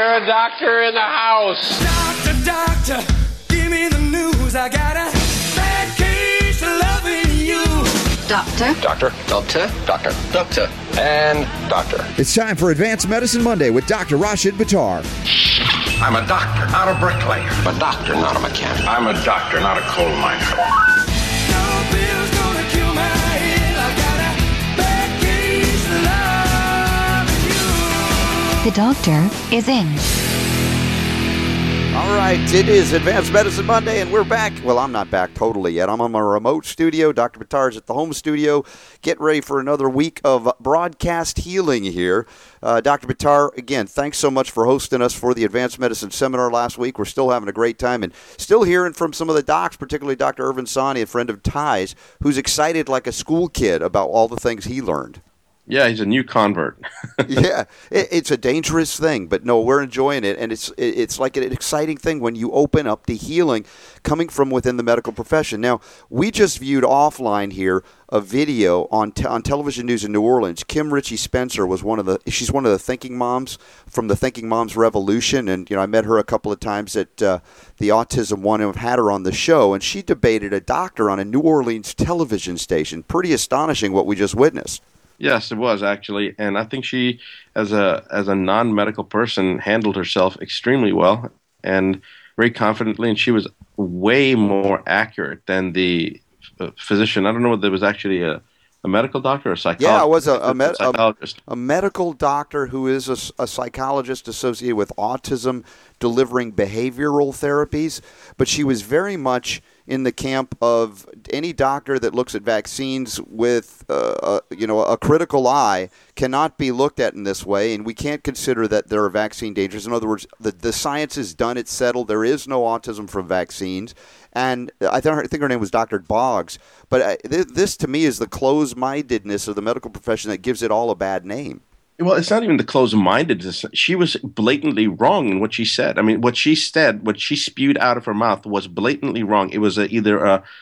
there a doctor in the house? Doctor, give me the news. I got a bad case of loving you. Doctor. Doctor. Doctor. Doctor. Doctor. And doctor. It's time for Advanced Medicine Monday with Dr. Rashid Buttar. I'm a doctor, not a bricklayer. I'm a doctor, not a mechanic. I'm a doctor, not a coal miner. No pill's gonna kill my head. I got a bad case of loving you. The doctor is in. All right, it is Advanced Medicine Monday, and we're back. Well, I'm not back totally yet. I'm on my remote studio. Dr. Buttar's at the home studio. Getting ready for another week of broadcast healing here. Dr. Buttar, again, thanks so much for hosting us for the Advanced Medicine Seminar last week. We're still having a great time and still hearing from some of the docs, particularly Dr. Irvin Sani, a friend of Ty's, who's excited like a school kid about all the things he learned. Yeah, he's a new convert. Yeah, it's a dangerous thing, but no, we're enjoying it, and it's like an exciting thing when you open up the healing coming from within the medical profession. Now, we just viewed offline here a video on television news in New Orleans. Kim Ritchie Spencer was she's one of the thinking moms from the Thinking Moms Revolution, and I met her a couple of times at the Autism One and have had her on the show, and she debated a doctor on a New Orleans television station. Pretty astonishing what we just witnessed. Yes, it was actually, and I think she, as a non-medical person, handled herself extremely well and very confidently, and she was way more accurate than the physician. I don't know whether there was actually a medical doctor or a psychologist. Yeah, it was psychologist. A medical doctor who is a psychologist associated with autism, delivering behavioral therapies, but she was very much in the camp of any doctor that looks at vaccines with a critical eye cannot be looked at in this way, and we can't consider that there are vaccine dangers. In other words, the science is done, it's settled, there is no autism from vaccines. And I think her name was Dr. Boggs. But this, to me, is the closed-mindedness of the medical profession that gives it all a bad name. Well, it's not even the closed-mindedness. She was blatantly wrong in what she said. I mean, what she said, what she spewed out of her mouth was blatantly wrong. It was either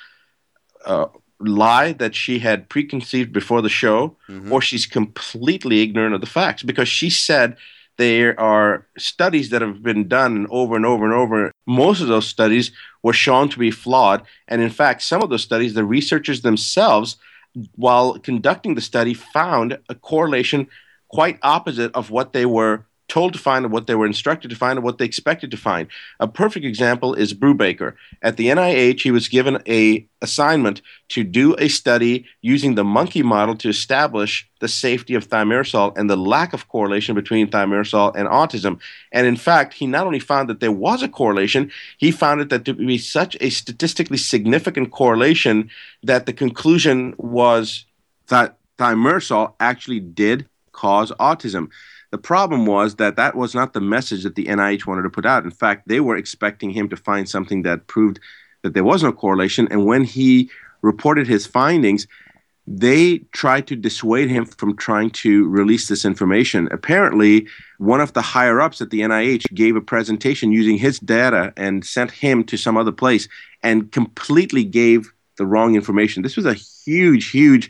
a lie that she had preconceived before the show, or she's completely ignorant of the facts, because she said there are studies that have been done over and over and over. Most of those studies were shown to be flawed. And in fact, some of those studies, the researchers themselves, while conducting the study, found a correlation quite opposite of what they were told to find and what they were instructed to find and what they expected to find. A perfect example is Brubaker. At the NIH, he was given an assignment to do a study using the monkey model to establish the safety of thimerosal and the lack of correlation between thimerosal and autism. And in fact, he not only found that there was a correlation, he found it that to be such a statistically significant correlation that the conclusion was that thimerosal actually did cause autism. The problem was that was not the message that the NIH wanted to put out. In fact, they were expecting him to find something that proved that there was no correlation. And when he reported his findings, they tried to dissuade him from trying to release this information. Apparently, one of the higher-ups at the NIH gave a presentation using his data and sent him to some other place and completely gave the wrong information. This was a huge, huge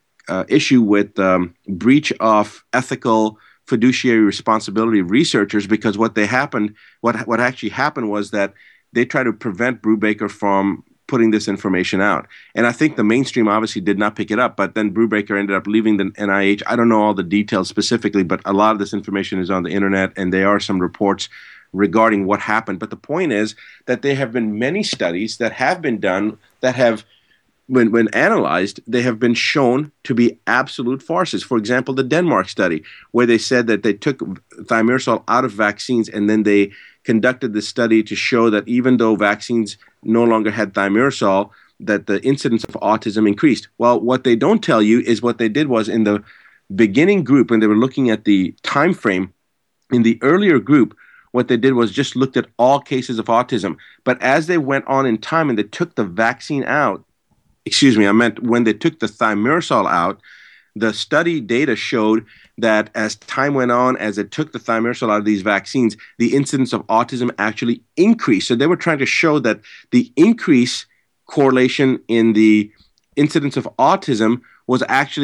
issue with breach of ethical fiduciary responsibility of researchers, because what actually happened was that they tried to prevent Brubaker from putting this information out. And I think the mainstream obviously did not pick it up, but then Brubaker ended up leaving the NIH. I don't know all the details specifically, but a lot of this information is on the internet, and there are some reports regarding what happened. But the point is that there have been many studies that have been done that have, when analyzed, they have been shown to be absolute farces. For example, the Denmark study, where they said that they took thimerosal out of vaccines and then they conducted the study to show that even though vaccines no longer had thimerosal, that the incidence of autism increased. Well, what they don't tell you is what they did was in the beginning group, when they were looking at the time frame, in the earlier group, what they did was just looked at all cases of autism. But as they went on in time and they took the vaccine out, when they took the thimerosal out, the study data showed that as time went on, as it took the thimerosal out of these vaccines, the incidence of autism actually increased. So they were trying to show that the increase correlation in the incidence of autism was actually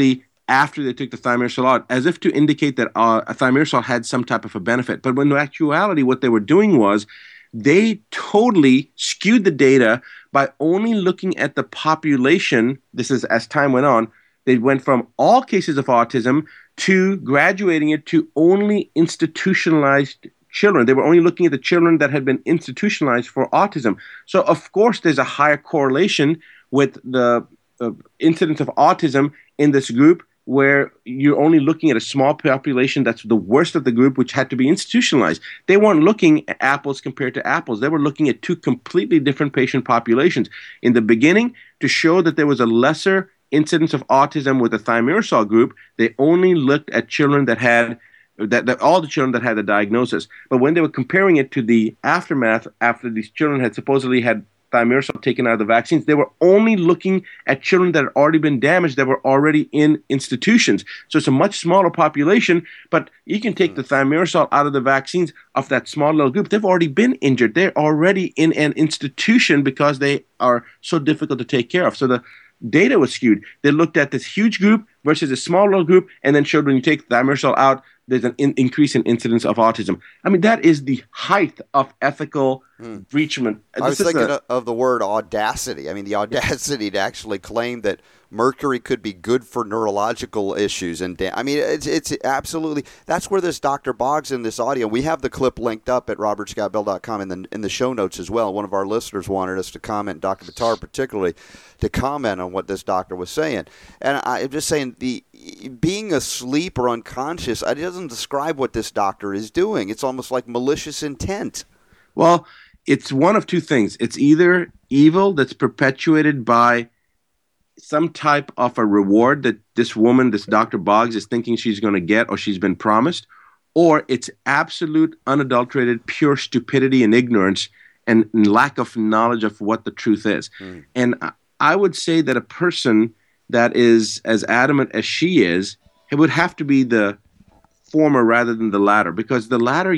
after they took the thimerosal out, as if to indicate that thimerosal had some type of a benefit. But when in actuality, what they were doing was they totally skewed the data by only looking at the population. This is as time went on. They went from all cases of autism to graduating it to only institutionalized children. They were only looking at the children that had been institutionalized for autism. So, of course, there's a higher correlation with the incidence of autism in this group, where you're only looking at a small population that's the worst of the group, which had to be institutionalized. They weren't looking at apples compared to apples. They were looking at two completely different patient populations. In the beginning, to show that there was a lesser incidence of autism with the thimerosal group, they only looked at children that had all the children that had the diagnosis. But when they were comparing it to the aftermath, after these children had supposedly had thimerosal taken out of the vaccines, they were only looking at children that had already been damaged, that were already in institutions. So it's a much smaller population, but you can take the thimerosal out of the vaccines of that small little group. They've already been injured. They're already in an institution because they are so difficult to take care of. So the data was skewed. They looked at this huge group versus a small little group, and then showed when you take thimerosal out, there's an increase in incidence of autism. I mean, that is the height of ethical breachment. I was thinking of the word audacity. I mean, the audacity to actually claim that mercury could be good for neurological issues. And I mean, it's absolutely, that's where this Dr. Boggs in this audio, we have the clip linked up at robertscottbell.com in the show notes as well. One of our listeners wanted us to comment, Dr. Buttar particularly, to comment on what this doctor was saying. And I'm just saying, being asleep or unconscious, it doesn't describe what this doctor is doing. It's almost like malicious intent. Well, it's one of two things. It's either evil that's perpetuated by some type of a reward that this woman, this Dr. Boggs, is thinking she's going to get or she's been promised, or it's absolute, unadulterated, pure stupidity and ignorance and lack of knowledge of what the truth is. And I would say that a person that is as adamant as she is, it would have to be the former rather than the latter, because the latter,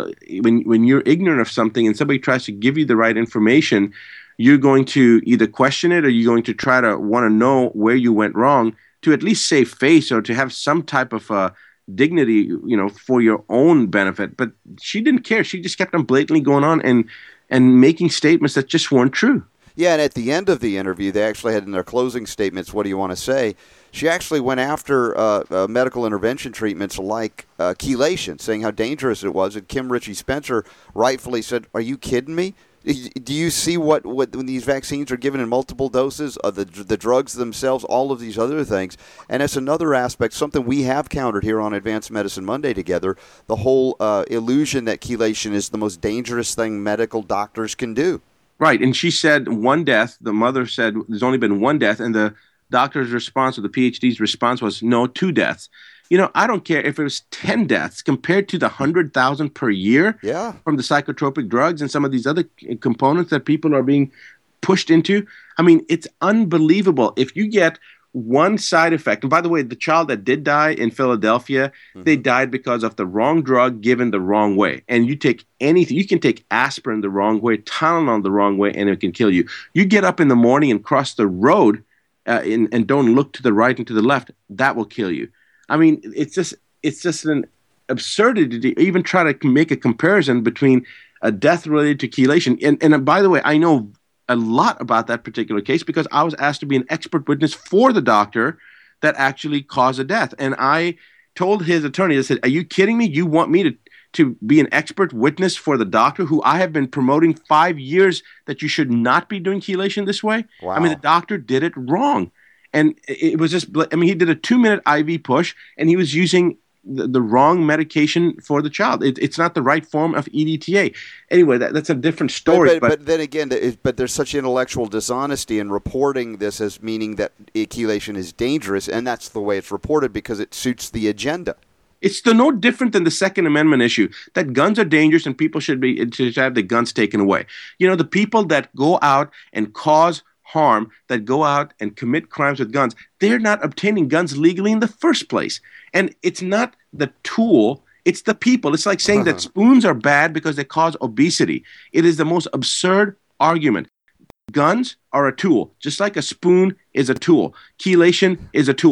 when you're ignorant of something and somebody tries to give you the right information, you're going to either question it or you're going to try to want to know where you went wrong to at least save face or to have some type of dignity, for your own benefit. But she didn't care. She just kept on blatantly going on and making statements that just weren't true. Yeah, and at the end of the interview, they actually had in their closing statements, what do you want to say? She actually went after medical intervention treatments like chelation, saying how dangerous it was. And Kim Ritchie Spencer rightfully said, are you kidding me? Do you see what when these vaccines are given in multiple doses of the drugs themselves, all of these other things? And that's another aspect, something we have countered here on Advanced Medicine Monday together, the whole illusion that chelation is the most dangerous thing medical doctors can do. Right, and she said one death. The mother said there's only been one death, and the doctor's response or the PhD's response was, no, 2 deaths. I don't care if it was 10 deaths compared to the 100,000 per year from the psychotropic drugs and some of these other components that people are being pushed into. I mean, it's unbelievable. If you get one side effect, and by the way, the child that did die in Philadelphia, they died because of the wrong drug given the wrong way. And you take anything, you can take aspirin the wrong way, Tylenol the wrong way, and it can kill you. You get up in the morning and cross the road and don't look to the right and to the left, that will kill you. I mean, it's just an absurdity to even try to make a comparison between a death related to chelation. And by the way, I know a lot about that particular case because I was asked to be an expert witness for the doctor that actually caused a death. And I told his attorney, I said, are you kidding me? You want me to be an expert witness for the doctor who I have been promoting 5 years that you should not be doing chelation this way? Wow. I mean, the doctor did it wrong. And it was just, he did a 2-minute IV push and he was using the wrong medication for the child. It's not the right form of EDTA. Anyway, that's a different story. But then again, there's such intellectual dishonesty in reporting this as meaning that chelation is dangerous, and that's the way it's reported because it suits the agenda. It's no different than the Second Amendment issue, that guns are dangerous and people should have the guns taken away. The people that go out and cause harm, that go out and commit crimes with guns, they're not obtaining guns legally in the first place. And it's not the tool, it's the people. It's like saying that spoons are bad because they cause obesity. It is the most absurd argument. Guns are a tool, just like a spoon is a tool. Chelation is a tool.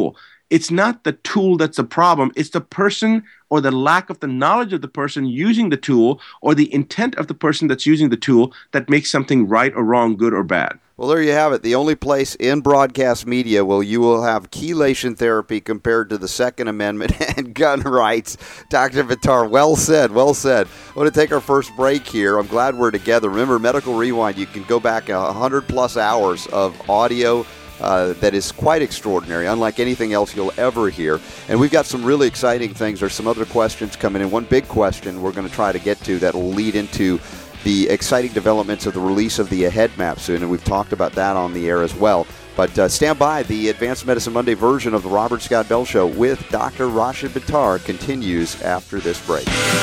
it's not the tool that's the problem. It's the person or the lack of the knowledge of the person using the tool or the intent of the person that's using the tool that makes something right or wrong, good or bad. Well, there you have it. The only place in broadcast media where you will have chelation therapy compared to the Second Amendment and gun rights. Dr. Buttar, well said, well said. I want to take our first break here. I'm glad we're together. Remember, Medical Rewind, you can go back 100-plus hours of audio that is quite extraordinary, unlike anything else you'll ever hear. And we've got some really exciting things. There's some other questions coming in. One big question we're going to try to get to that will lead into the exciting developments of the release of the AHEAD map soon, and we've talked about that on the air as well. But stand by. The Advanced Medicine Monday version of the Robert Scott Bell Show with Dr. Rashid Buttar continues after this break.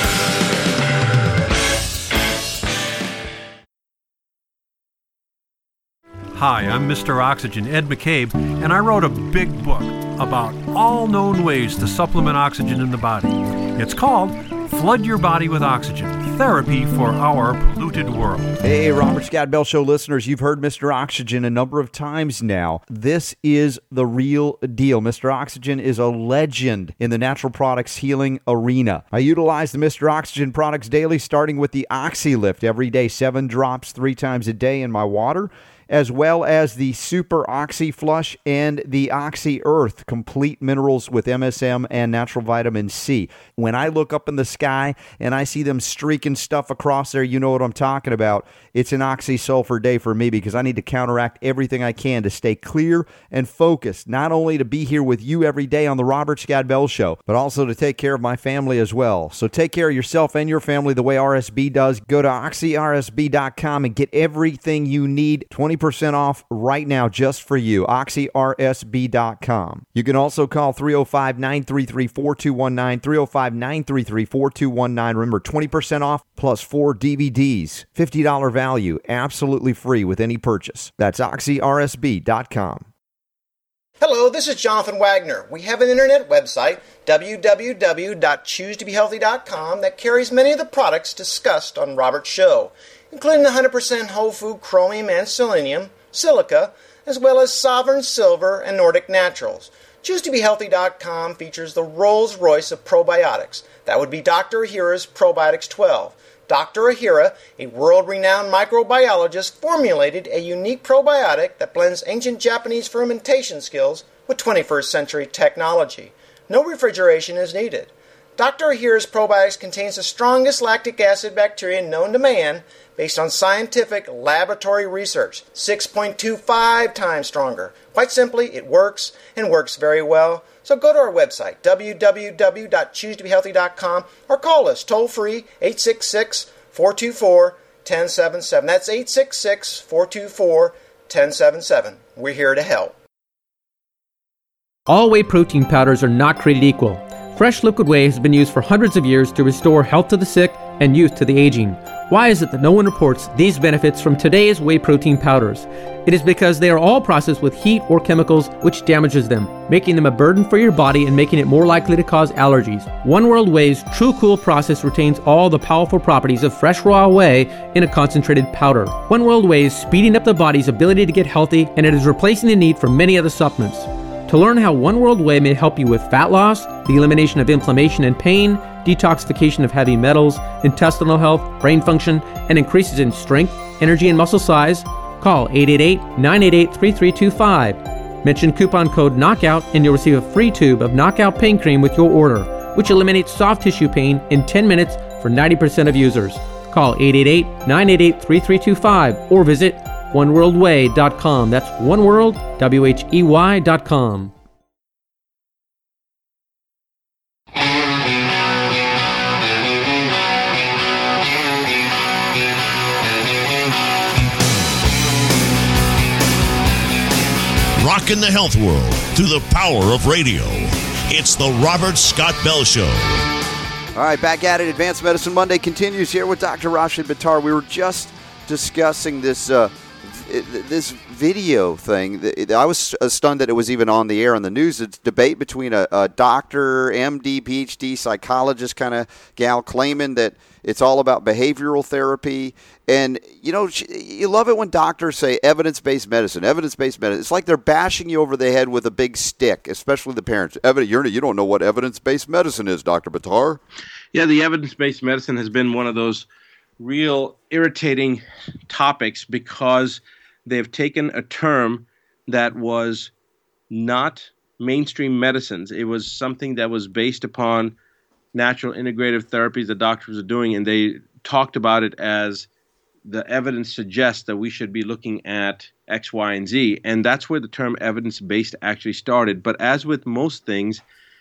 Hi, I'm Mr. Oxygen, Ed McCabe, and I wrote a big book about all known ways to supplement oxygen in the body. It's called Flood Your Body with Oxygen, Therapy for Our Polluted World. Hey, Robert Scott Bell Show listeners, you've heard Mr. Oxygen a number of times now. This is the real deal. Mr. Oxygen is a legend in the natural products healing arena. I utilize the Mr. Oxygen products daily, starting with the OxyLift every day, 7 drops 3 times a day in my water, as well as the Super Oxy Flush and the Oxy Earth, complete minerals with MSM and natural vitamin C. When I look up in the sky and I see them streaking stuff across there, you know what I'm talking about. It's an oxysulfur day for me because I need to counteract everything I can to stay clear and focused, not only to be here with you every day on the Robert Scott Bell Show, but also to take care of my family as well. So take care of yourself and your family the way RSB does. Go to oxyrsb.com and get everything you need, 20% off right now just for you, oxyrsb.com. You can also call 305-933-4219, 305-933-4219. Remember, 20% off plus 4 DVDs, $50 value, absolutely free with any purchase. That's oxyrsb.com. Hello, this is Jonathan Wagner. We have an internet website, www.choosetobehealthy.com, that carries many of the products discussed on Robert's show, including the 100% whole food chromium and selenium, silica, as well as Sovereign Silver and Nordic Naturals. ChooseToBeHealthy.com features the Rolls-Royce of probiotics. That would be Dr. Ahira's Probiotics 12. Dr. Ahira, a world-renowned microbiologist, formulated a unique probiotic that blends ancient Japanese fermentation skills with 21st century technology. No refrigeration is needed. Dr. Ahira's Probiotics contains the strongest lactic acid bacteria known to man based on scientific laboratory research, 6.25 times stronger. Quite simply, it works and works very well. So go to our website, www.choosetobehealthy.com, or call us toll-free, 866-424-1077. That's 866-424-1077. We're here to help. All whey protein powders are not created equal. Fresh liquid whey has been used for hundreds of years to restore health to the sick and youth to the aging. Why is it that no one reports these benefits from today's whey protein powders? It is because they are all processed with heat or chemicals which damages them, making them a burden for your body and making it more likely to cause allergies. One World Whey's True Cool process retains all the powerful properties of fresh raw whey in a concentrated powder. One World Whey is speeding up the body's ability to get healthy, and it is replacing the need for many other supplements. To learn how One World Whey may help you with fat loss, the elimination of inflammation and pain, detoxification of heavy metals, intestinal health, brain function, and increases in strength, energy, and muscle size, call 888-988-3325. Mention coupon code KNOCKOUT and you'll receive a free tube of Knockout Pain Cream with your order, which eliminates soft tissue pain in 10 minutes for 90% of users. Call 888-988-3325 or visit oneworldwhey.com. That's oneworld.com. Rocking the health world through the power of radio. It's the Robert Scott Bell Show. All right, back at it. Advanced Medicine Monday continues here with Dr. Rashid Buttar. We were just discussing this video thing, I was stunned that it was even on the air on the news. It's a debate between a doctor, MD, PhD, psychologist kind of gal claiming that it's all about behavioral therapy. And, you know, you love it when doctors say evidence-based medicine, evidence-based medicine. It's like they're bashing you over the head with a big stick, especially the parents. You don't know what evidence-based medicine is, Dr. Buttar. Yeah, the evidence-based medicine has been one of those real irritating topics because they've taken a term that was not mainstream medicines. It was something that was based upon natural integrative therapies that doctors are doing, and they talked about it as the evidence suggests that we should be looking at X, Y, and Z. And that's where the term evidence-based actually started. But as with most things,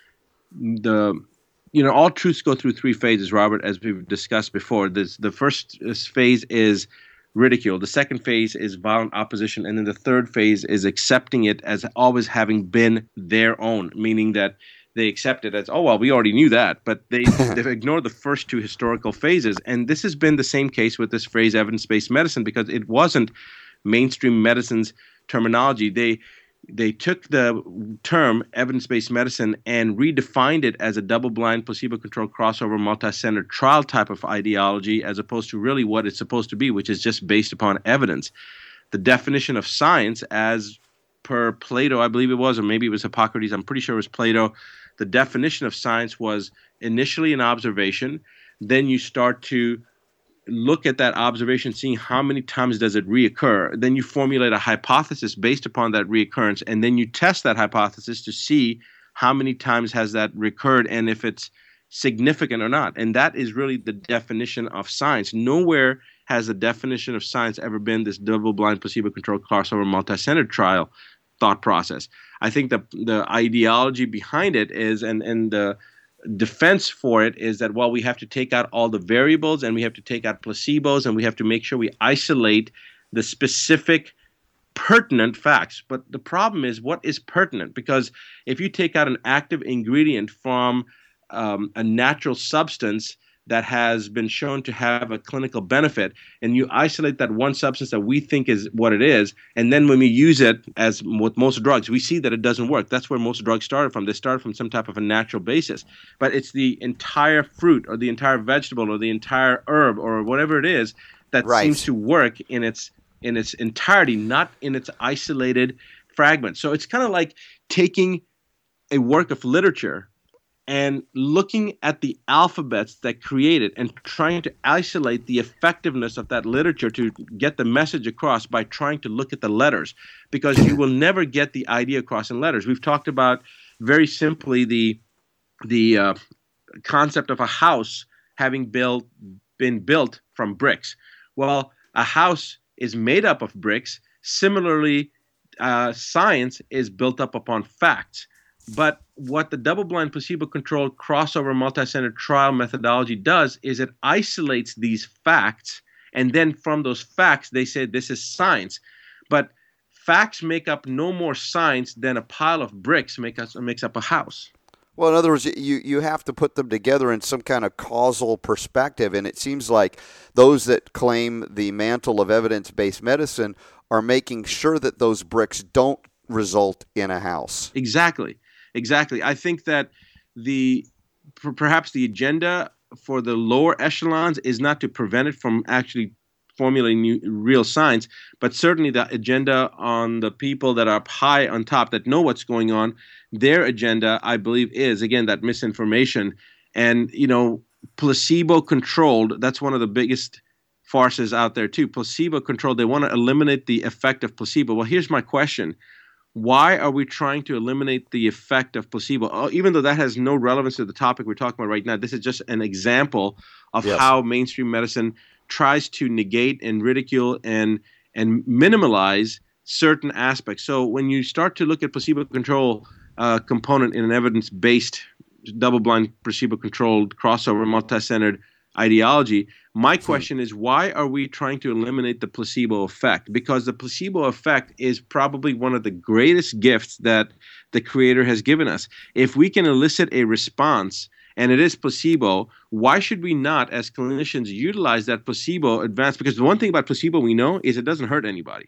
all truths go through three phases, Robert, as we've discussed before. The first phase is ridicule. The second phase is violent opposition. And then the third phase is accepting it as always having been their own, meaning that they accept it as, oh, well, we already knew that. But they've ignored the first two historical phases. And this has been the same case with this phrase evidence-based medicine because it wasn't mainstream medicine's terminology. They took the term evidence-based medicine and redefined it as a double-blind, placebo-controlled, crossover, multi-center trial type of ideology as opposed to really what it's supposed to be, which is just based upon evidence. The definition of science, as per Plato, I believe it was, or maybe it was Hippocrates, I'm pretty sure it was Plato, the definition of science was initially an observation, then you start to look at that observation, seeing how many times does it reoccur. Then you formulate a hypothesis based upon that reoccurrence, and then you test that hypothesis to see how many times has that recurred and if it's significant or not. And that is really the definition of science. Nowhere has the definition of science ever been this double-blind, placebo-controlled, crossover, multi-centered trial thought process. I think the ideology behind it is, and the defense for it is that, well, we have to take out all the variables and we have to take out placebos and we have to make sure we isolate the specific pertinent facts. But the problem is, what is pertinent? Because if you take out an active ingredient from a natural substance that has been shown to have a clinical benefit, and you isolate that one substance that we think is what it is, and then when we use it, as with most drugs, we see that it doesn't work. That's where most drugs started from. They started from some type of a natural basis. But it's the entire fruit or the entire vegetable or the entire herb or whatever it is that seems to work in its entirety, not in its isolated fragments. So it's kind of like taking a work of literature and looking at the alphabets that create it and trying to isolate the effectiveness of that literature to get the message across by trying to look at the letters, because you will never get the idea across in letters. We've talked about very simply the concept of a house having been built from bricks. Well, a house is made up of bricks. Similarly, science is built up upon facts. But what the double-blind, placebo-controlled, crossover, multi-centered trial methodology does is it isolates these facts, and then from those facts, they say this is science. But facts make up no more science than a pile of bricks makes up a house. Well, in other words, you have to put them together in some kind of causal perspective, and it seems like those that claim the mantle of evidence-based medicine are making sure that those bricks don't result in a house. Exactly. I think that perhaps the agenda for the lower echelons is not to prevent it from actually formulating real science, but certainly the agenda on the people that are up high on top that know what's going on, their agenda, I believe, is, again, that misinformation. And, placebo-controlled, that's one of the biggest farces out there too. Placebo-controlled, they want to eliminate the effect of placebo. Well, here's my question. Why are we trying to eliminate the effect of placebo? Even though that has no relevance to the topic we're talking about right now, this is just an example of how mainstream medicine tries to negate and ridicule and minimalize certain aspects. So when you start to look at placebo control component in an evidence-based, double-blind, placebo-controlled, crossover, multi-centered ideology, my question is, why are we trying to eliminate the placebo effect? Because the placebo effect is probably one of the greatest gifts that the Creator has given us. If we can elicit a response and it is placebo, why should we not, as clinicians, utilize that placebo advance? Because the one thing about placebo we know is it doesn't hurt anybody.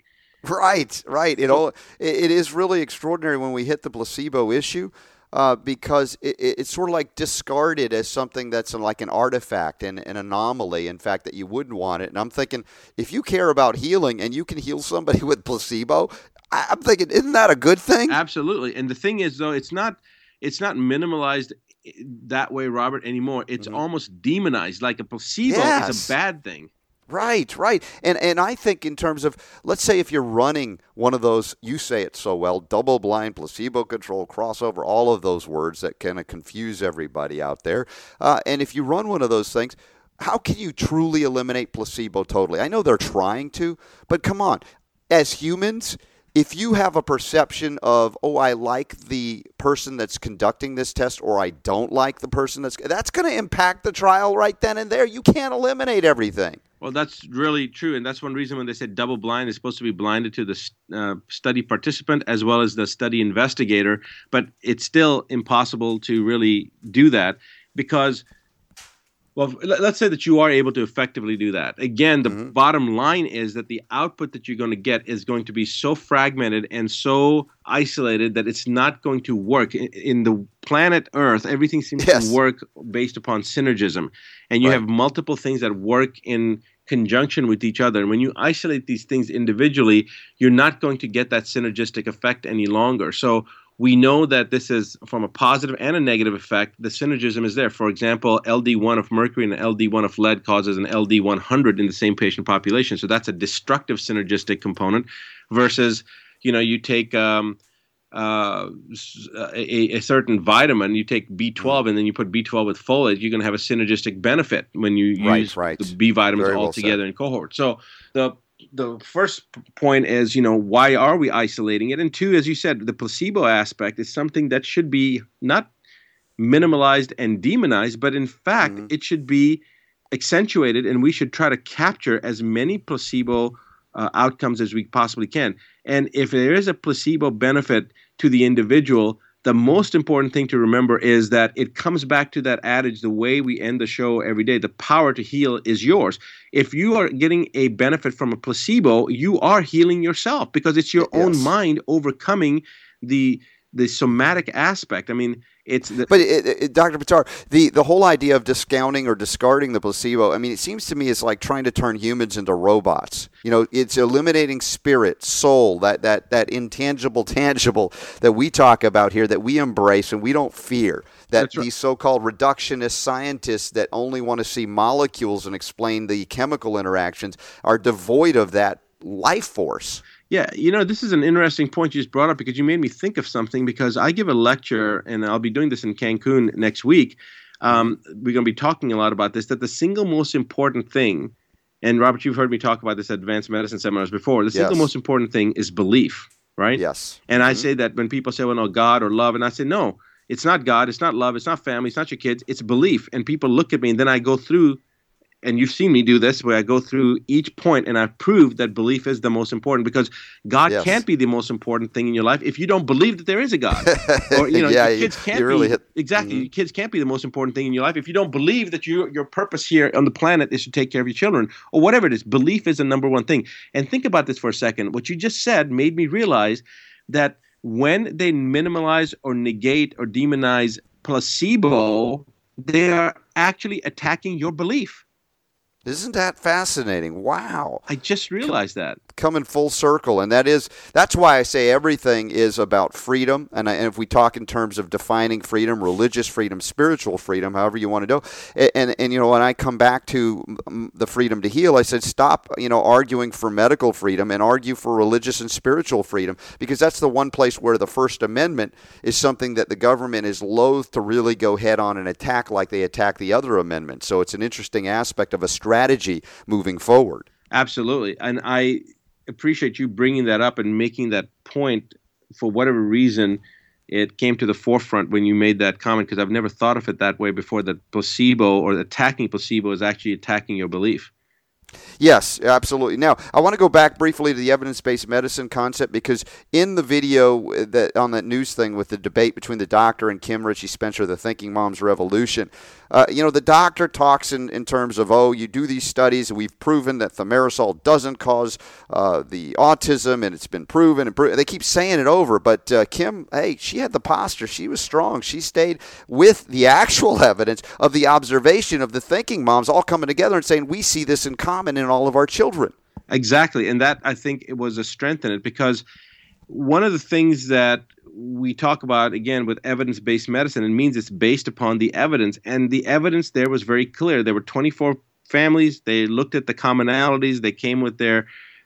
Right. It is really extraordinary when we hit the placebo issue. Because it's sort of like discarded as something that's like an artifact and an anomaly, in fact, that you wouldn't want it. And I'm thinking, if you care about healing and you can heal somebody with placebo, I'm thinking, isn't that a good thing? Absolutely. And the thing is, though, it's not minimalized that way, Robert, anymore. It's almost demonized, like a placebo is a bad thing. Right. And I think in terms of, let's say if you're running one of those, you say it so well, double-blind, placebo-controlled, crossover, all of those words that kind of confuse everybody out there. And if you run one of those things, how can you truly eliminate placebo totally? I know they're trying to, but come on. As humans, if you have a perception of, I like the person that's conducting this test, or I don't like the person that's going to impact the trial right then and there. You can't eliminate everything. Well, that's really true, and that's one reason when they said double blind, it's supposed to be blinded to the study participant as well as the study investigator, but it's still impossible to really do that because, well, let's say that you are able to effectively do that. Again, the bottom line is that the output that you're going to get is going to be so fragmented and so isolated that it's not going to work. In the planet Earth, everything seems to work based upon synergism. And you have multiple things that work in conjunction with each other. And when you isolate these things individually, you're not going to get that synergistic effect any longer. So we know that this is from a positive and a negative effect. The synergism is there. For example, LD1 of mercury and LD1 of lead causes an LD100 in the same patient population. So that's a destructive synergistic component versus, you take a certain vitamin, you take B12 and then you put B12 with folate, you're going to have a synergistic benefit when you use the B vitamins all together in cohort. So the first point is, why are we isolating it? And two, as you said, the placebo aspect is something that should be not minimalized and demonized, but in fact, it should be accentuated, and we should try to capture as many placebo outcomes as we possibly can. And if there is a placebo benefit to the individual, the most important thing to remember is that it comes back to that adage, the way we end the show every day, the power to heal is yours. If you are getting a benefit from a placebo, you are healing yourself because it's your own mind overcoming the somatic aspect. I mean, But Dr. Buttar, the whole idea of discounting or discarding the placebo, I mean, it seems to me it's like trying to turn humans into robots. It's eliminating spirit, soul, that intangible, tangible that we talk about here, that we embrace and we don't fear. These so-called reductionist scientists that only want to see molecules and explain the chemical interactions are devoid of that life force. Yeah, this is an interesting point you just brought up because you made me think of something because I give a lecture, and I'll be doing this in Cancun next week. We're going to be talking a lot about this, that the single most important thing, and Robert, you've heard me talk about this at advanced medicine seminars before, the single most important thing is belief, right? Yes. And I say that when people say, well, no, God or love, and I say, no, it's not God, it's not love, it's not family, it's not your kids, it's belief. And people look at me, and then I go through, and you've seen me do this, where I go through each point and I've proved that belief is the most important because God can't be the most important thing in your life if you don't believe that there is a God. Or, your kids can't your kids can't be the most important thing in your life if you don't believe that your purpose here on the planet is to take care of your children or whatever it is. Belief is the number one thing. And think about this for a second. What you just said made me realize that when they minimalize or negate or demonize placebo, they are actually attacking your belief. Isn't that fascinating? Wow. I just realized that. Coming full circle. And that's why I say everything is about freedom. And if we talk in terms of defining freedom, religious freedom, spiritual freedom, however you want to do. And when I come back to the freedom to heal, I said, stop, arguing for medical freedom and argue for religious and spiritual freedom, because that's the one place where the First Amendment is something that the government is loath to really go head on and attack like they attack the other amendments. So it's an interesting aspect of a strategy moving forward. Absolutely. And I appreciate you bringing that up and making that point. For whatever reason, it came to the forefront when you made that comment, because I've never thought of it that way before, that placebo or attacking placebo is actually attacking your belief. Yes, absolutely. Now, I want to go back briefly to the evidence-based medicine concept, because in the video on that news thing with the debate between the doctor and Kim Ritchie Spencer, the Thinking Moms Revolution, the doctor talks in terms of, you do these studies, and we've proven that thimerosal doesn't cause the autism, and it's been proven. They keep saying it over, but Kim, she had the posture. She was strong. She stayed with the actual evidence of the observation of the Thinking Moms all coming together and saying, we see this in common in all of our children. Exactly. And that, I think, it was a strength in it, because one of the things that we talk about, again, with evidence-based medicine, it means it's based upon the evidence. And the evidence there was very clear. There were 24 families. They looked at the commonalities. They came with their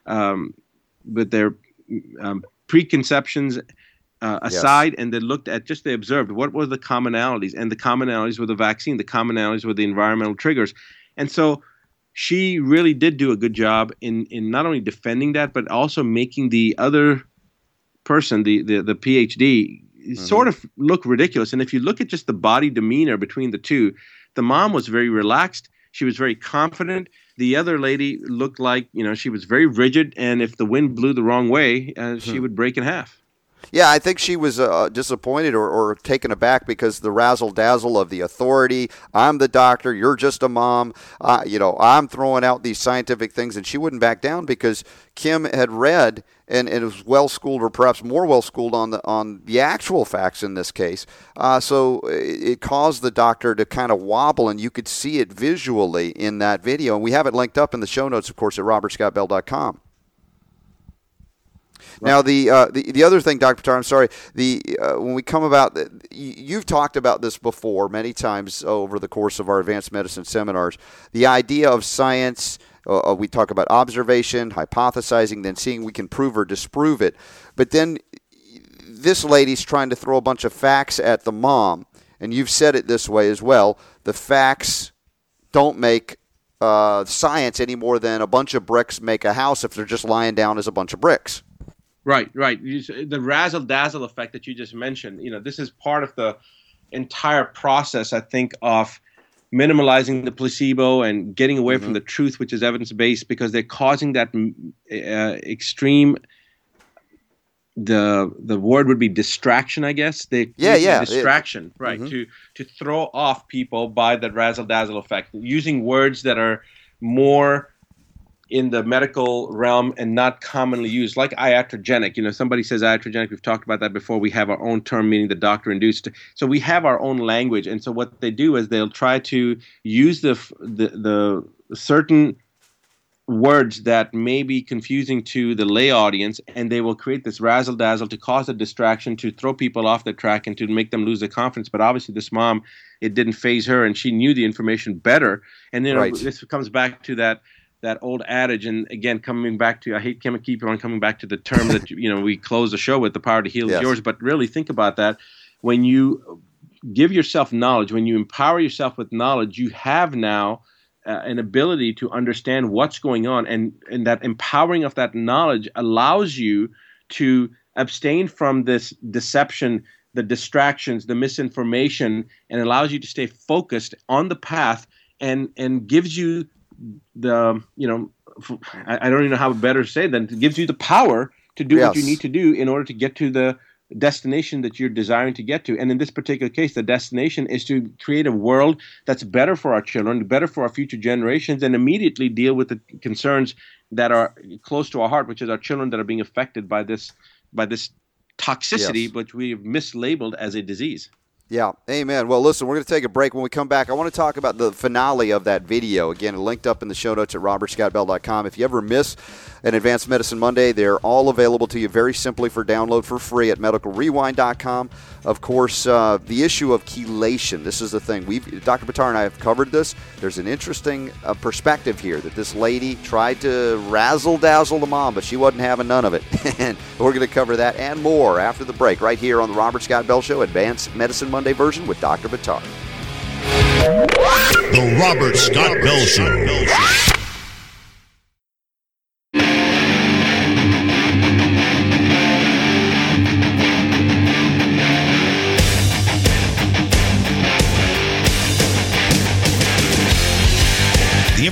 preconceptions aside, and they looked at they observed what were the commonalities. And the commonalities were the vaccine. The commonalities were the environmental triggers. And so she really did do a good job in not only defending that, but also making the other person, the PhD, sort of look ridiculous. And if you look at just the body demeanor between the two, the mom was very relaxed. She was very confident. The other lady looked like, she was very rigid. And if the wind blew the wrong way, she would break in half. Yeah, I think she was disappointed or taken aback because the razzle-dazzle of the authority. I'm the doctor. You're just a mom. I'm throwing out these scientific things, and she wouldn't back down because Kim had read and was well-schooled, or perhaps more well-schooled on the actual facts in this case. So it caused the doctor to kind of wobble, and you could see it visually in that video. And we have it linked up in the show notes, of course, at robertscottbell.com. Now, the other thing, Dr. Buttar, I'm sorry, when we come about, you've talked about this before many times over the course of our advanced medicine seminars, the idea of science. We talk about observation, hypothesizing, then seeing we can prove or disprove it. But then this lady's trying to throw a bunch of facts at the mom, and you've said it this way as well. The facts don't make science any more than a bunch of bricks make a house if they're just lying down as a bunch of bricks. Right. The razzle-dazzle effect that you just mentioned, this is part of the entire process, I think, of minimalizing the placebo and getting away from the truth, which is evidence-based, because they're causing that extreme, the word would be distraction, I guess. Distraction, right, to throw off people by the razzle-dazzle effect, using words that are more in the medical realm and not commonly used, like iatrogenic. Somebody says iatrogenic. We've talked about that before. We have our own term, meaning the doctor induced. So we have our own language. And so what they do is they'll try to use the certain words that may be confusing to the lay audience, and they will create this razzle-dazzle to cause a distraction, to throw people off the track and to make them lose their confidence. But obviously this mom, it didn't faze her, and she knew the information better. And this comes back to that old adage, and again, coming back to, I hate keep on coming back to the term that we close the show with, the power to heal is yours. But really think about that. When you give yourself knowledge, when you empower yourself with knowledge, you have now an ability to understand what's going on, and that empowering of that knowledge allows you to abstain from this deception, the distractions, the misinformation, and allows you to stay focused on the path, and gives you the, I don't even know how better to say than it gives you the power to do what you need to do in order to get to the destination that you're desiring to get to. And in this particular case, the destination is to create a world that's better for our children, better for our future generations, and immediately deal with the concerns that are close to our heart, which is our children that are being affected by this toxicity, which we have mislabeled as a disease. Yeah, amen. Well, listen, we're going to take a break. When we come back, I want to talk about the finale of that video. Again, linked up in the show notes at robertscottbell.com. If you ever miss an Advanced Medicine Monday, they're all available to you very simply for download for free at medicalrewind.com. Of course, the issue of chelation. This is the thing. Dr. Buttar and I have covered this. There's an interesting perspective here that this lady tried to razzle-dazzle the mom, but she wasn't having none of it. And we're going to cover that and more after the break right here on the Robert Scott Bell Show, Advanced Medicine Monday version with Dr. Buttar. The Robert Scott Bell Show.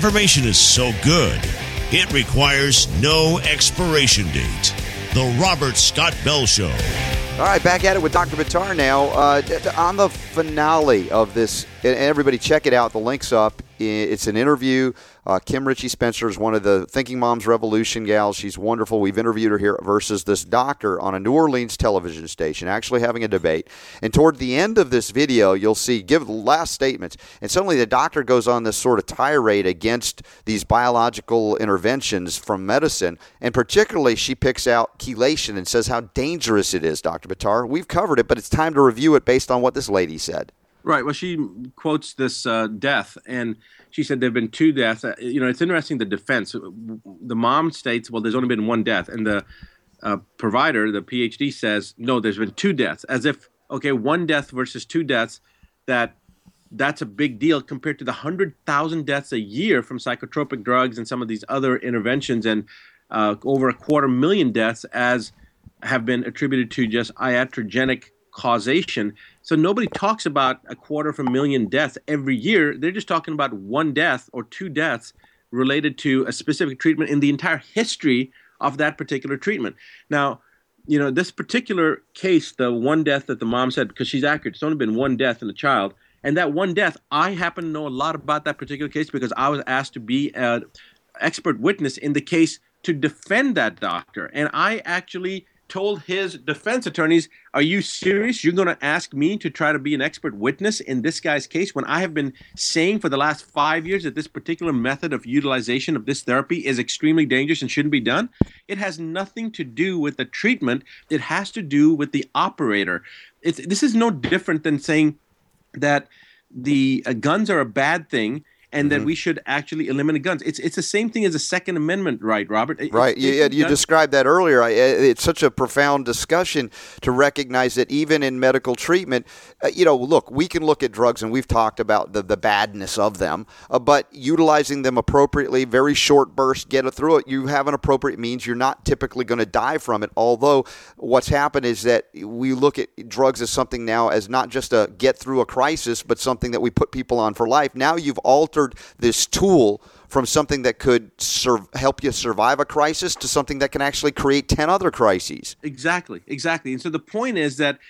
information is so good, it requires no expiration date. The Robert Scott Bell Show. All right, back at it with Dr. Buttar now. On the finale of this, and everybody check it out. The link's up. It's an interview. Kim Ritchie Spencer is one of the Thinking Moms Revolution gals. She's wonderful. We've interviewed her here versus this doctor on a New Orleans television station, actually having a debate. And toward the end of this video, you'll see, give the last statements. And suddenly the doctor goes on this sort of tirade against these biological interventions from medicine. And particularly, she picks out chelation and says how dangerous it is, Dr. Buttar. We've covered it, but it's time to review it based on what this lady said. Right. Well, she quotes this death, and she said there have been 2 deaths. It's interesting, the defense. The mom states, well, there's only been 1 death, and the provider, the PhD, says, no, there's been 2 deaths, as if, okay, 1 death versus 2 deaths, that's a big deal compared to the 100,000 deaths a year from psychotropic drugs and some of these other interventions, and over 250,000 deaths as have been attributed to just iatrogenic causation. So nobody talks about 250,000 deaths every year. They're just talking about 1 death or 2 deaths related to a specific treatment in the entire history of that particular treatment. Now, this particular case, the 1 death that the mom said, because she's accurate, it's only been 1 death in a child. And that 1 death, I happen to know a lot about that particular case because I was asked to be an expert witness in the case to defend that doctor. And I actually told his defense attorneys, are you serious? You're going to ask me to try to be an expert witness in this guy's case when I have been saying for the last 5 years that this particular method of utilization of this therapy is extremely dangerous and shouldn't be done? It has nothing to do with the treatment. It has to do with the operator. This is no different than saying that the guns are a bad thing and that we should actually eliminate guns. It's the same thing as the Second Amendment right, Robert? Right. You described that earlier. It's such a profound discussion to recognize that even in medical treatment, look, we can look at drugs, and we've talked about the badness of them, but utilizing them appropriately, very short bursts, get it through it, you have an appropriate means, you're not typically going to die from it, although what's happened is that we look at drugs as something now as not just a get through a crisis, but something that we put people on for life. Now you've altered this tool from something that could help you survive a crisis to something that can actually create 10 other crises. Exactly. And so the point is that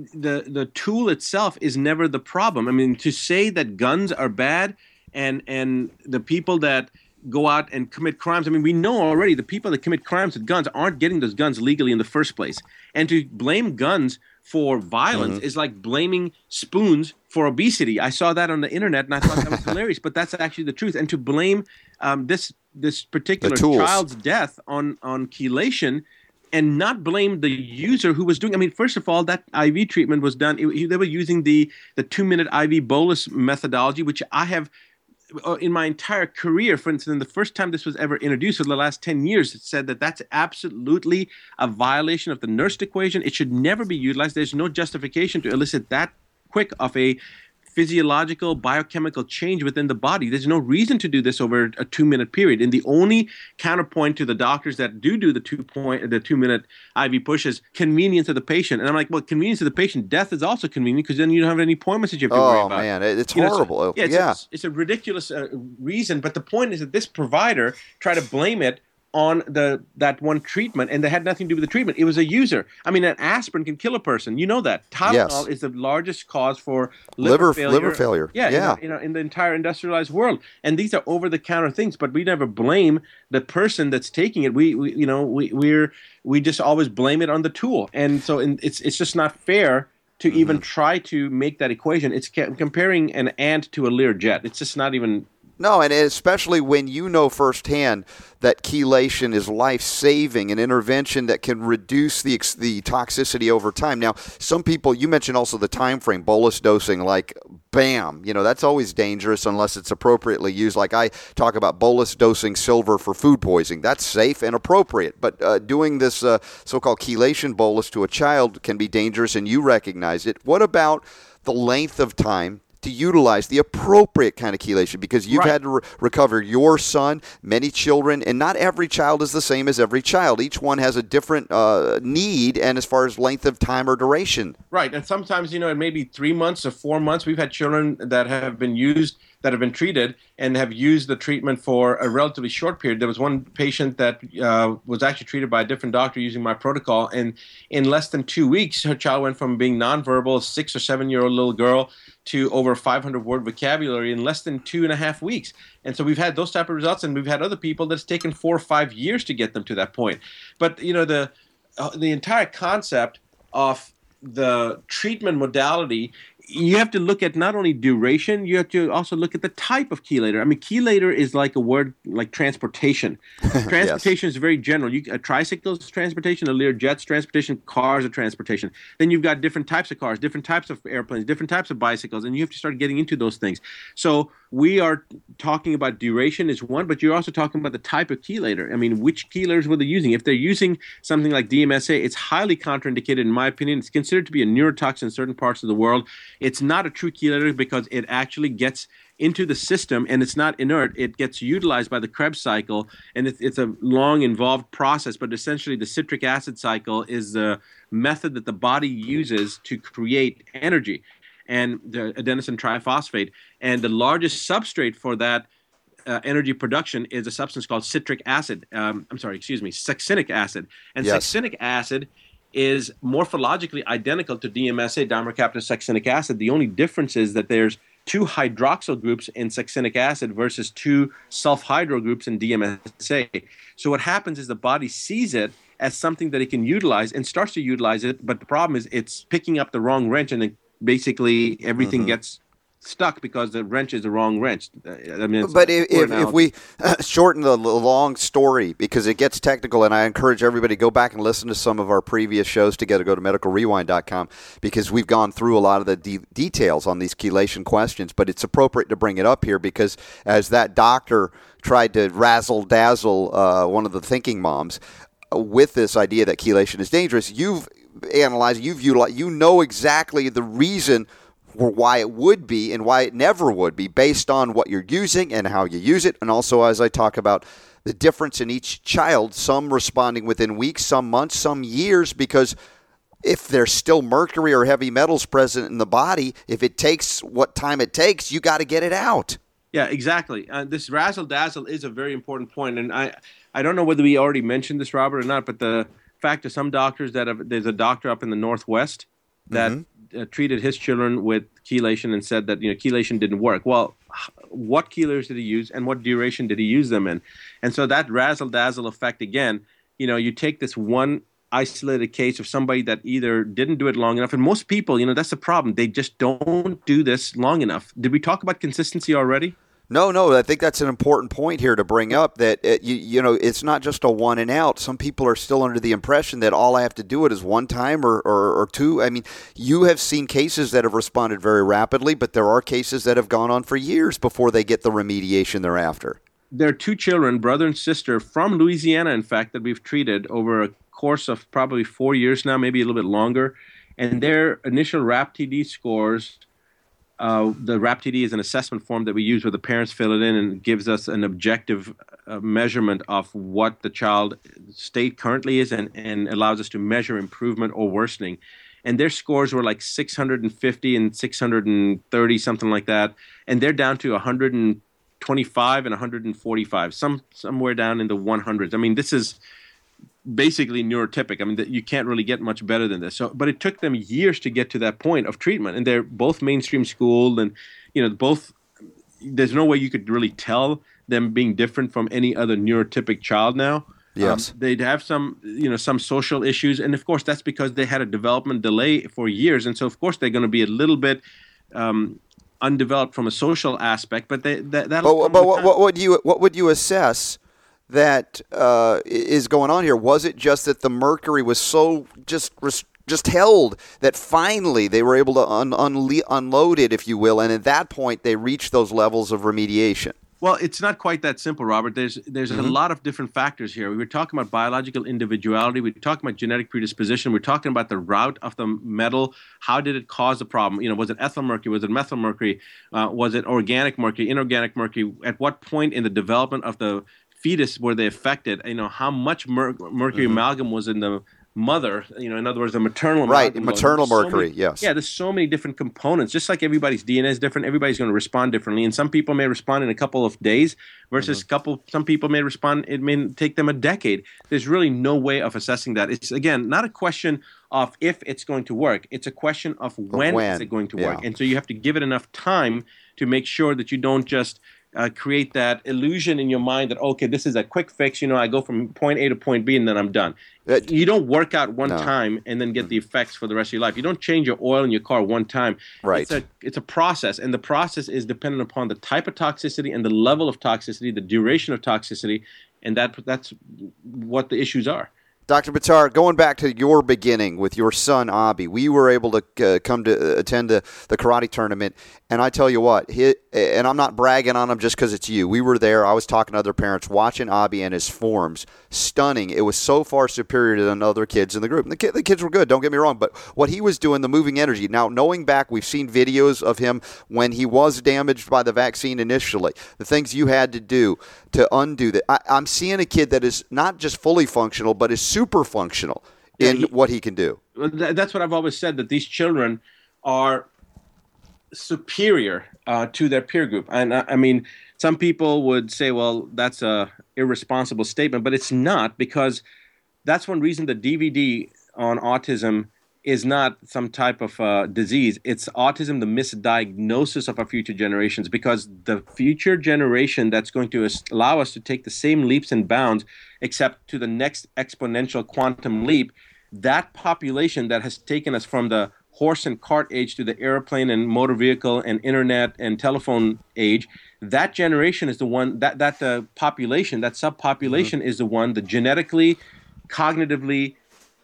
the tool itself is never the problem. I mean, to say that guns are bad and the people that go out and commit crimes, I mean, we know already the people that commit crimes with guns aren't getting those guns legally in the first place. And to blame guns for violence is like blaming spoons for obesity. I saw that on the internet and I thought that was hilarious, but that's actually the truth. And to blame this particular child's death on chelation and not blame the user who was doing. I mean, first of all, that IV treatment was done. They were using the 2-minute IV bolus methodology, which I have in my entire career. For instance, the first time this was ever introduced in the last 10 years, it said that that's absolutely a violation of the Nernst equation. It should never be utilized. There's no justification to elicit that quick of a physiological, biochemical change within the body. There's no reason to do this over a 2-minute period. And the only counterpoint to the doctors that do the 2-minute IV push is convenience of the patient. And I'm like, well, convenience of the patient, death is also convenient because then you don't have any appointments that you have to worry about. Oh, man, it's horrible. It's a ridiculous reason. But the point is that this provider tried to blame it on that one treatment, and they had nothing to do with the treatment. It was a user. I mean, an aspirin can kill a person. You know that. Tylenol is the largest cause for liver failure. Yeah. In the entire industrialized world. And these are over-the-counter things, but we never blame the person that's taking it. We just always blame it on the tool. And so it's just not fair to even try to make that equation. It's comparing an ant to a Learjet. It's just not even. No, and especially when you know firsthand that chelation is life-saving, an intervention that can reduce the toxicity over time. Now, some people, you mentioned also the time frame, bolus dosing, like bam, that's always dangerous unless it's appropriately used. Like I talk about bolus dosing silver for food poisoning. That's safe and appropriate. But doing this so-called chelation bolus to a child can be dangerous, and you recognize it. What about the length of time to utilize the appropriate kind of chelation? Because you've had to recover your son, many children, and not every child is the same as every child. Each one has a different need, and as far as length of time or duration. Right, and sometimes, it may be 3 months or 4 months. We've had children that have been used that have been treated and have used the treatment for a relatively short period. There was one patient that was actually treated by a different doctor using my protocol, and in less than 2 weeks, her child went from being nonverbal, 6 or 7-year-old little girl, to over 500-word vocabulary in less than 2.5 weeks. And so we've had those type of results, and we've had other people that's taken 4 or 5 years to get them to that point. But the entire concept of the treatment modality, you have to look at not only duration, you have to also look at the type of chelator. I mean, chelator is like a word like transportation. Transportation is very general. A tricycle is transportation, a Learjet's transportation, cars are transportation. Then you've got different types of cars, different types of airplanes, different types of bicycles, and you have to start getting into those things. So we are talking about duration is one, but you're also talking about the type of chelator. I mean, which chelators were they using? If they're using something like DMSA, it's highly contraindicated in my opinion. It's considered to be a neurotoxin in certain parts of the world. It's not a true chelator because it actually gets into the system and it's not inert. It gets utilized by the Krebs cycle, and it's a long, involved process. But essentially, the citric acid cycle is the method that the body uses to create energy, and the adenosine triphosphate. And the largest substrate for that energy production is a substance called succinic acid. And succinic acid is morphologically identical to DMSA, dimercaptosuccinic acid. The only difference is that there's 2 hydroxyl groups in succinic acid versus 2 sulfhydryl groups in DMSA. So what happens is the body sees it as something that it can utilize and starts to utilize it, but the problem is it's picking up the wrong wrench, and then basically everything gets stuck because the wrench is the wrong wrench. I mean, but if we shorten the long story, because it gets technical, and I encourage everybody to go back and listen to some of our previous shows together, go to medicalrewind.com, because we've gone through a lot of the details on these chelation questions, but it's appropriate to bring it up here because as that doctor tried to razzle-dazzle one of the thinking moms with this idea that chelation is dangerous, you've analyzed, you know exactly the reason or why it would be and why it never would be based on what you're using and how you use it. And also, as I talk about the difference in each child, some responding within weeks, some months, some years, because if there's still mercury or heavy metals present in the body, if it takes what time it takes, you got to get it out. Yeah, exactly. This razzle-dazzle is a very important point. And I don't know whether we already mentioned this, Robert, or not, but the fact of some doctors there's a doctor up in the Northwest that treated his children with chelation and said that chelation didn't work. Well, what chelators did he use and what duration did he use them in? And so that razzle-dazzle effect again, you take this one isolated case of somebody that either didn't do it long enough, and most people, that's the problem. They just don't do this long enough. Did we talk about consistency already? No, I think that's an important point here to bring up, that it's not just a one and out. Some people are still under the impression that all I have to do it is one time or two. I mean, you have seen cases that have responded very rapidly, but there are cases that have gone on for years before they get the remediation thereafter. There are 2 children, brother and sister, from Louisiana, in fact, that we've treated over a course of probably 4 years now, maybe a little bit longer, and their initial RAP-TD scores. The RAP-TD is an assessment form that we use where the parents fill it in and gives us an objective measurement of what the child state currently is and allows us to measure improvement or worsening. And their scores were like 650 and 630, something like that. And they're down to 125 and 145, somewhere down in the 100s. I mean, this is basically neurotypic. I mean, you can't really get much better than this. But it took them years to get to that point of treatment, and they're both mainstream schooled, and both. There's no way you could really tell them being different from any other neurotypic child now. Yes, they'd have some social issues, and of course that's because they had a development delay for years, and so of course they're going to be a little bit undeveloped from a social aspect. But what would you assess that is going on here? Was it just that the mercury was so just held that finally they were able to unload it, if you will, and at that point they reached those levels of remediation? Well, it's not quite that simple, Robert. There's a lot of different factors here. We were talking about biological individuality. We were talking about genetic predisposition. We're talking about the route of the metal. How did it cause the problem? Was it ethyl mercury? Was it methyl mercury? Was it organic mercury, inorganic mercury? At what point in the development of the fetus were they affected? How much mercury amalgam was in the mother, in other words, the maternal right, mode. maternal mercury, yes. Yeah, there's so many different components. Just like everybody's DNA is different, everybody's going to respond differently. And some people may respond in a couple of days versus some people may respond, it may take them a decade. There's really no way of assessing that. It's, again, not a question of if it's going to work. It's a question of when is it going to work. And so you have to give it enough time to make sure that you don't just create that illusion in your mind that, okay, this is a quick fix. I go from point A to point B and then I'm done. You don't work out one time and then get the effects for the rest of your life. You don't change your oil in your car one time. Right. It's a process, and the process is dependent upon the type of toxicity and the level of toxicity, the duration of toxicity, and that's what the issues are. Dr. Buttar, going back to your beginning with your son, Abi, we were able to come to attend the karate tournament, and I tell you what, and I'm not bragging on him just because it's you. We were there. I was talking to other parents, watching Abi and his forms. Stunning. It was so far superior to the other kids in the group. And the kids were good, don't get me wrong, but what he was doing, the moving energy. Now, knowing back, we've seen videos of him when he was damaged by the vaccine initially, the things you had to do to undo that. I'm seeing a kid that is not just fully functional, but is super functional in what he can do. That's what I've always said, that these children are superior to their peer group. And I mean, some people would say, well, that's a irresponsible statement, but it's not, because that's one reason the DVD on autism is not some type of disease. It's autism, the misdiagnosis of our future generations, because the future generation that's going to allow us to take the same leaps and bounds, except to the next exponential quantum leap, that population that has taken us from the horse and cart age to the airplane and motor vehicle and internet and telephone age, that generation is the one, that population, that subpopulation is the one, the genetically, cognitively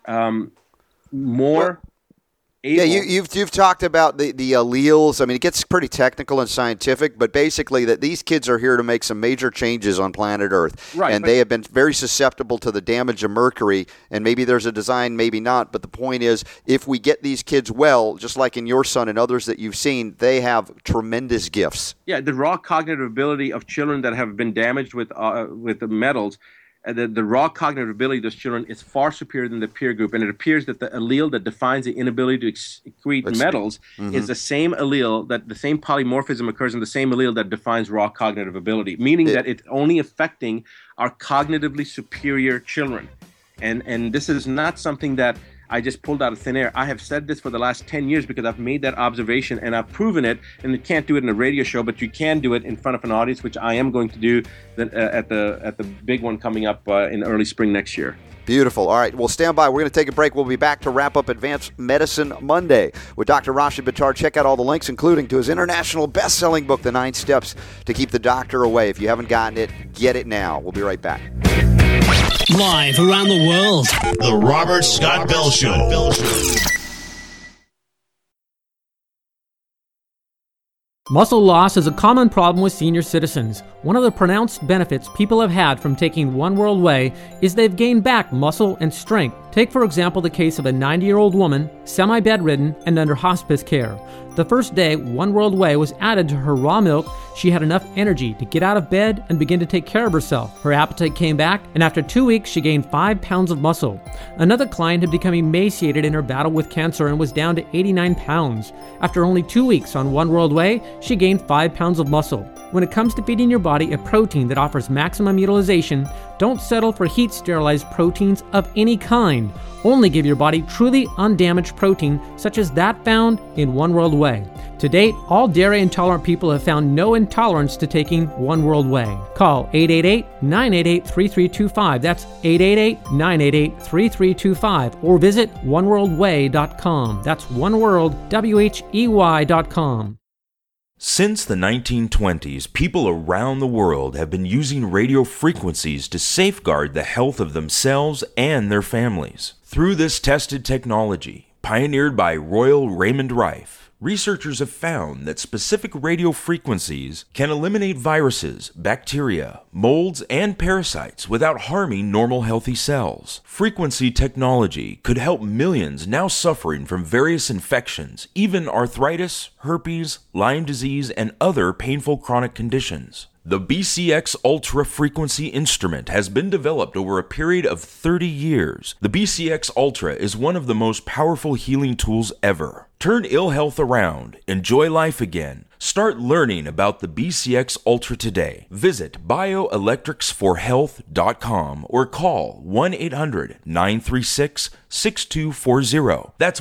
more able. Yeah, you've talked about the alleles. I mean, it gets pretty technical and scientific, but basically that these kids are here to make some major changes on planet Earth. Right, and they have been very susceptible to the damage of mercury, and maybe there's a design, maybe not, but the point is, if we get these kids well, just like in your son and others that you've seen, they have tremendous gifts. Yeah, the raw cognitive ability of children that have been damaged with the metals, the raw cognitive ability of those children is far superior than the peer group. And it appears that the allele that defines the inability to excrete metals is the same allele, that the same polymorphism occurs in the same allele that defines raw cognitive ability, meaning that it's only affecting our cognitively superior children. And this is not something that I just pulled out of thin air. I have said this for the last 10 years because I've made that observation and I've proven it. And you can't do it in a radio show, but you can do it in front of an audience, which I am going to do at the big one coming up in early spring next year. Beautiful. All right, well, stand by. We're going to take a break. We'll be back to wrap up Advanced Medicine Monday with Dr. Rashid Buttar. Check out all the links, including to his international best-selling book, The 9 Steps to Keep the Doctor Away. If you haven't gotten it, get it now. We'll be right back. Live around the world, The Robert Scott Bell Show. Muscle loss is a common problem with senior citizens. One of the pronounced benefits people have had from taking One World Way is they've gained back muscle and strength. Take, for example, the case of a 90-year-old woman, semi-bedridden and under hospice care. The first day One World Way was added to her raw milk, she had enough energy to get out of bed and begin to take care of herself. Her appetite came back, and after 2 weeks, she gained 5 pounds of muscle. Another client had become emaciated in her battle with cancer and was down to 89 pounds. After only 2 weeks on One World Way, she gained 5 pounds of muscle. When it comes to feeding your body a protein that offers maximum utilization, don't settle for heat-sterilized proteins of any kind. Only give your body truly undamaged protein, such as that found in One World Way. To date, all dairy-intolerant people have found no intolerance to taking One World Way. Call 888-988-3325. That's 888-988-3325. Or visit oneworldway.com. That's oneworldwhey.com. Since the 1920s, people around the world have been using radio frequencies to safeguard the health of themselves and their families. Through this tested technology, pioneered by Royal Raymond Rife, researchers have found that specific radio frequencies can eliminate viruses, bacteria, molds, and parasites without harming normal healthy cells. Frequency technology could help millions now suffering from various infections, even arthritis, herpes, Lyme disease, and other painful chronic conditions. The BCX Ultra Frequency instrument has been developed over a period of 30 years. The BCX Ultra is one of the most powerful healing tools ever. Turn ill health around. Enjoy life again. Start learning about the BCX Ultra today. Visit bioelectricsforhealth.com or call 1-800-936-6240. That's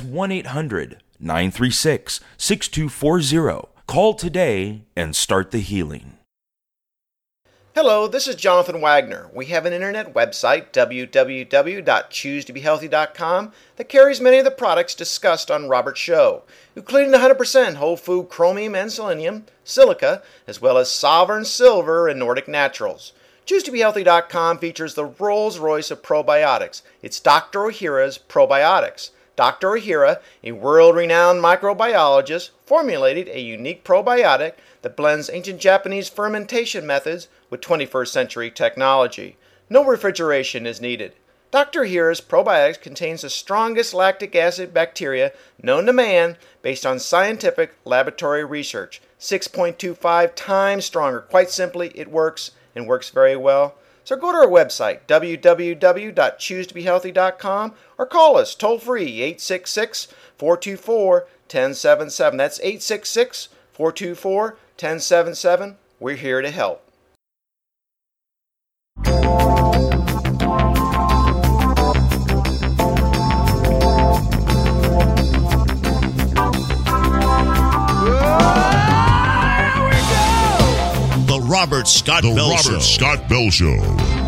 1-800-936-6240. Call today and start the healing. Hello, this is Jonathan Wagner. We have an internet website, www.choosetobehealthy.com, that carries many of the products discussed on Robert's show, including the 100% whole food chromium and selenium, silica, as well as Sovereign Silver and Nordic Naturals. ChooseToBeHealthy.com features the Rolls-Royce of probiotics. It's Dr. Ohhira's Probiotics. Dr. Ohhira, a world-renowned microbiologist, formulated a unique probiotic that blends ancient Japanese fermentation methods with 21st century technology. No refrigeration is needed. Dr. Ohhira's probiotics contains the strongest lactic acid bacteria known to man based on scientific laboratory research. 6.25 times stronger. Quite simply, it works and works very well. So go to our website, www.choosetobehealthy.com, or call us toll-free, 866-424-1077. That's 866-424-1077. We're here to help. Robert Scott Bell Show.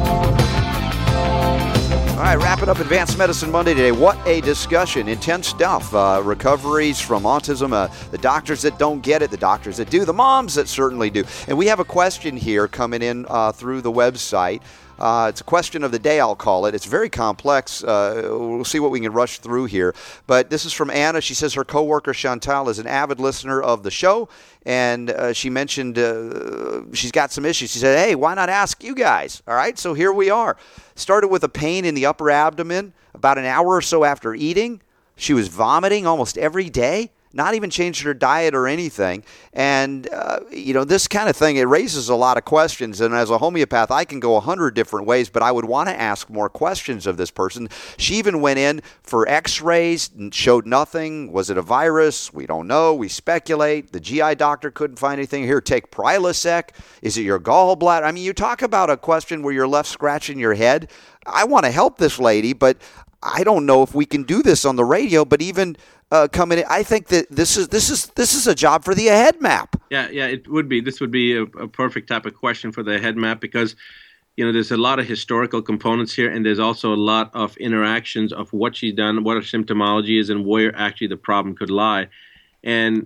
All right, wrapping up Advanced Medicine Monday today. What a discussion. Intense stuff. Recoveries from autism, the doctors that don't get it, the doctors that do, the moms that certainly do. And we have a question here coming in through the website. It's a question of the day, I'll call it. It's very complex. We'll see what we can rush through here. But this is from Anna. She says her coworker Chantal is an avid listener of the show, and she mentioned she's got some issues. She said, hey, why not ask you guys? All right, so here we are. Started with a pain in the upper abdomen about an hour or so after eating. She was vomiting almost every day. Not even changed her diet or anything. And, this kind of thing, it raises a lot of questions. And as a homeopath, I can go 100 different ways, but I would want to ask more questions of this person. She even went in for x-rays and showed nothing. Was it a virus? We don't know. We speculate. The GI doctor couldn't find anything. Here, take Prilosec. Is it your gallbladder? I mean, you talk about a question where you're left scratching your head. I want to help this lady, but I don't know if we can do this on the radio, but even coming in, I think that this is a job for the head map. Yeah, it would be. This would be a perfect type of question for the head map because, there's a lot of historical components here, and there's also a lot of interactions of what she's done, what her symptomology is, and where actually the problem could lie. And,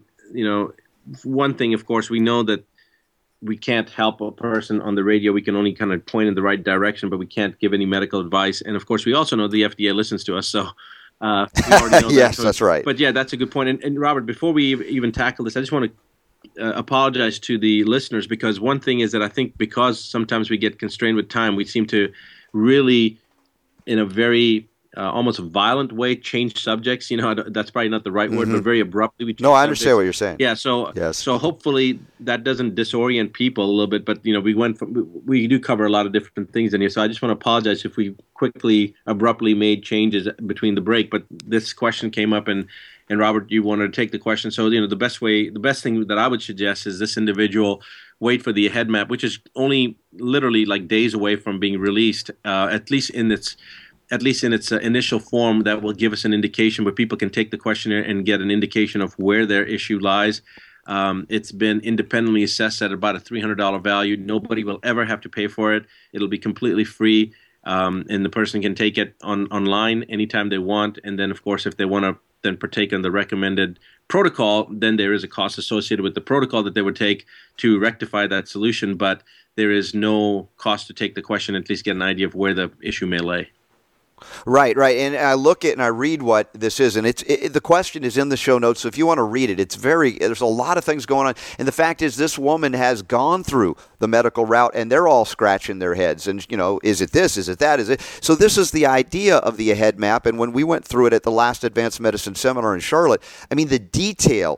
one thing, of course, we know that we can't help a person on the radio. We can only kind of point in the right direction, but we can't give any medical advice. And, of course, we also know the FDA listens to us, so we already know yes, that. That's right. But, yeah, that's a good point. And Robert, before we even tackle this, I just want to apologize to the listeners because one thing is that I think because sometimes we get constrained with time, we seem to really, in a very almost violent way, change subjects. That's probably not the right word, but very abruptly. We no, I understand what you're saying. Yeah, so hopefully that doesn't disorient people a little bit. But we do cover a lot of different things in here. So I just want to apologize if we quickly, abruptly made changes between the break. But this question came up, and Robert, you wanted to take the question. So the best thing that I would suggest is this individual wait for the head map, which is only literally like days away from being released, at least in its initial form. That will give us an indication where people can take the questionnaire and get an indication of where their issue lies. It's been independently assessed at about a $300 value. Nobody will ever have to pay for it. It'll be completely free, and the person can take it online anytime they want. And then, of course, if they want to then partake in the recommended protocol, then there is a cost associated with the protocol that they would take to rectify that solution. But there is no cost to take the question, at least get an idea of where the issue may lay. Right. And I look at and I read what this is, and the question is in the show notes. So if you want to read it, there's a lot of things going on. And the fact is, this woman has gone through the medical route, and they're all scratching their heads. And is it this? Is it that? Is it? So this is the idea of the AHEAD map. And when we went through it at the last Advanced Medicine Seminar in Charlotte, I mean, the detail,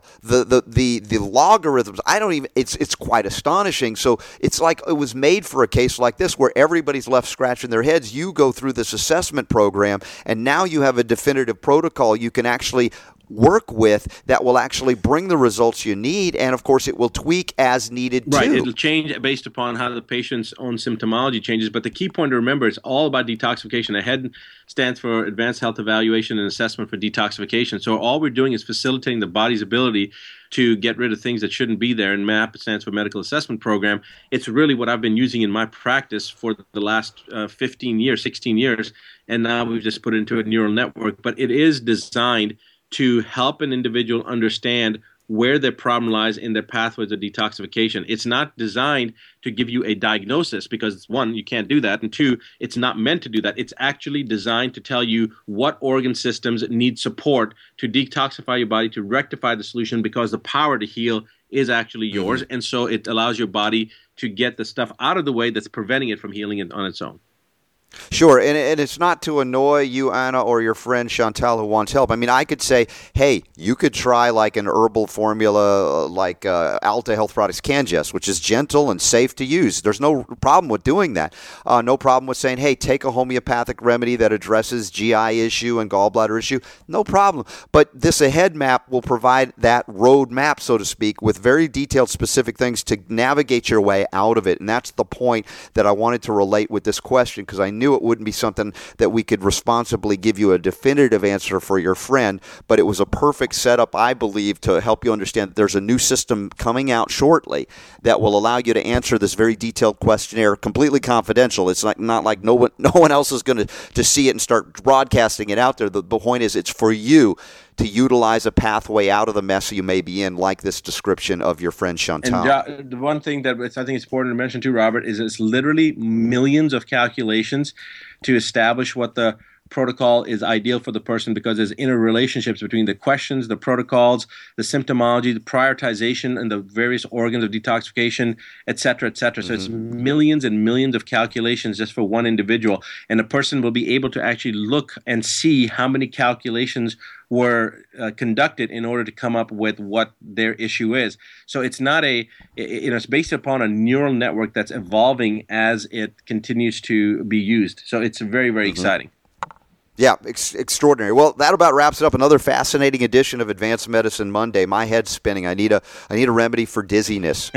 the logarithms. It's quite astonishing. So it's like it was made for a case like this, where everybody's left scratching their heads. You go through this assessment program, and now you have a definitive protocol you can actually work with that will actually bring the results you need, and of course it will tweak as needed too. Right, it'll change based upon how the patient's own symptomology changes, but the key point to remember is all about detoxification. AHEAD stands for Advanced Health Evaluation and Assessment for Detoxification. So all we're doing is facilitating the body's ability to get rid of things that shouldn't be there, and MAP stands for Medical Assessment Program. It's really what I've been using in my practice for the last 16 years, and now we've just put it into a neural network. But it is designed to help an individual understand where their problem lies in their pathways of detoxification. It's not designed to give you a diagnosis because, one, you can't do that, and two, it's not meant to do that. It's actually designed to tell you what organ systems need support to detoxify your body, to rectify the solution, because the power to heal is actually yours, and so it allows your body to get the stuff out of the way that's preventing it from healing on its own. Sure, and it's not to annoy you, Anna, or your friend Chantal who wants help. I mean, I could say, hey, you could try like an herbal formula like Alta Health Products Canjest, which is gentle and safe to use. There's no problem with doing that. No problem with saying, hey, take a homeopathic remedy that addresses GI issue and gallbladder issue. No problem. But this AHEAD map will provide that road map, so to speak, with very detailed, specific things to navigate your way out of it. And that's the point that I wanted to relate with this question, because I knew it wouldn't be something that we could responsibly give you a definitive answer for your friend, but it was a perfect setup, I believe, to help you understand that there's a new system coming out shortly that will allow you to answer this very detailed questionnaire completely confidential. It's not like no one else is going to see it and start broadcasting it out there. The point is, it's for you to utilize a pathway out of the mess you may be in, like this description of your friend Chantal. And the one thing that I think is important to mention too, Robert, is it's literally millions of calculations to establish what the protocol is ideal for the person, because there's interrelationships between the questions, the protocols, the symptomology, the prioritization, and the various organs of detoxification, et cetera, et cetera. So it's millions and millions of calculations just for one individual. And a person will be able to actually look and see how many calculations were conducted in order to come up with what their issue is. So it's not it's based upon a neural network that's evolving as it continues to be used. So it's very, very exciting. Yeah, extraordinary. Well, that about wraps it up. Another fascinating edition of Advanced Medicine Monday. My head's spinning. I need a remedy for dizziness.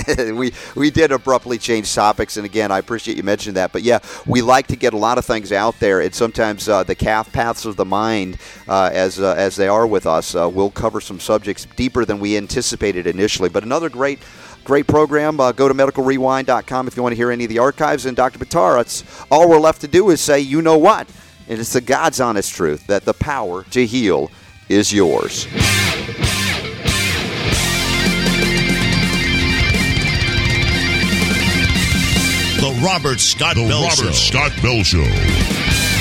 we did abruptly change topics, and again, I appreciate you mentioning that. But yeah, we like to get a lot of things out there, and sometimes the calf paths of the mind, as they are with us, will cover some subjects deeper than we anticipated initially. But another great program. Go to medicalrewind.com if you want to hear any of the archives. And Dr. Buttar, it's all we're left to do is say, you know what? And it's the God's honest truth that the power to heal is yours. The Robert Scott Bell Show.